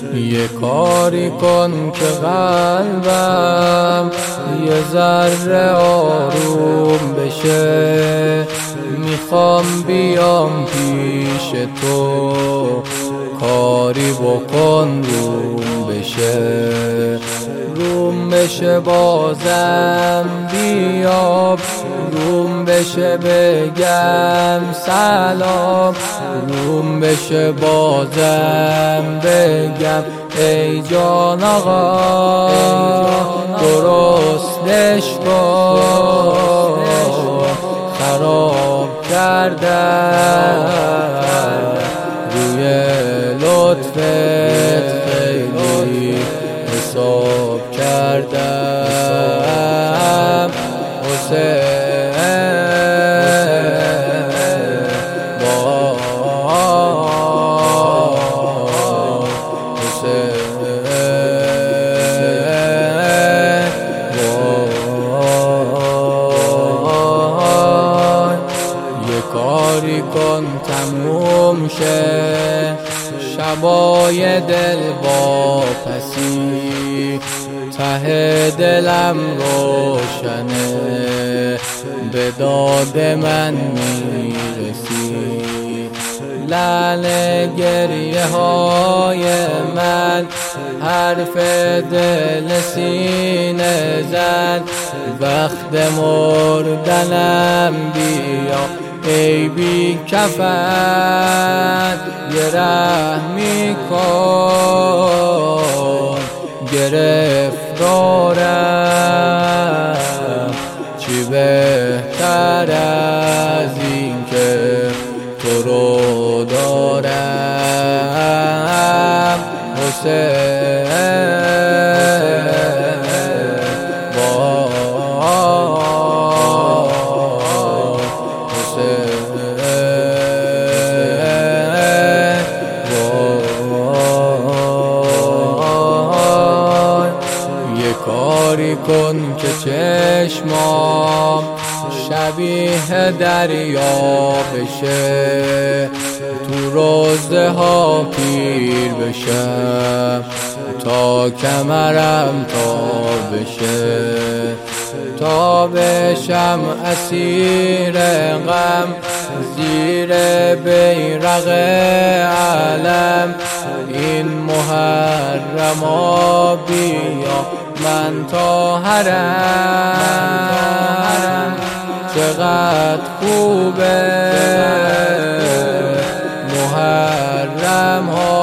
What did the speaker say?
یه کاری کن که قلبم یه ذره آروم بشه. میخوام بیام پیش تو، کاری بکن روم بشه بازم بیاب، روم بشه بگم سلام، روم بشه بازم بگم ای جان آقا درستش کن. خراب کردم روی لطفت خیلی حساب کردم. حسین یه کاری کن تموم شه شبای دل واپسی. ته دلم روشنه به داد من میرسی. لعل گریه های من حرف دل سینه زد. وقت مردنم بیا ای بی کفن، یه رحمی کن گرفتارم. چی بهتر از این که تو رو دارم. حسین کاری کن که چشمام شبیه دریا بشه. تو روزه ها پیر بشم تا کمرم تا بشه. تا بشم اسیر غم زیر بیرق علم. این محرما بیا من طاهرم. چقدر خوبه محرم ها